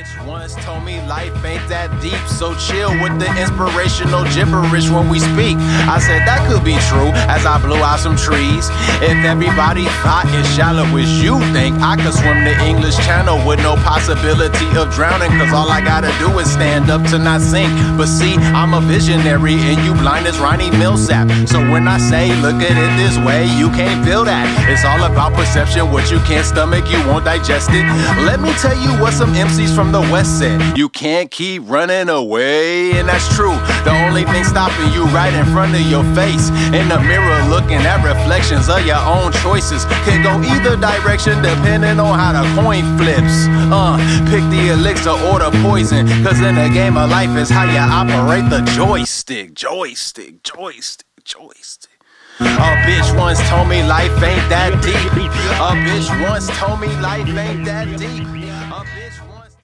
bitch once told me life ain't that deep, so chill with the inspirational gibberish when we speak. I said that could be true as I blew out some trees. If everybody thought as shallow as you think, I could swim the English Channel with no possibility of drowning, cause all I gotta do is stand up to not sink. But see, I'm a visionary and you blind as Ronnie Millsap. So when I say look at it this way, you can't feel that. It's all about perception. What you can't stomach, you won't digest it. Let me tell you what some MCs from the West said: you can't keep running away. And that's true. The only thing stopping you right in front of your face, in the mirror looking at reflections of your own choices. Could go either direction depending on how the coin flips. Pick the elixir or the poison, cause in the game of life is how you operate the joystick. Joystick. A bitch once told me life ain't that deep. A bitch once told me life ain't that deep.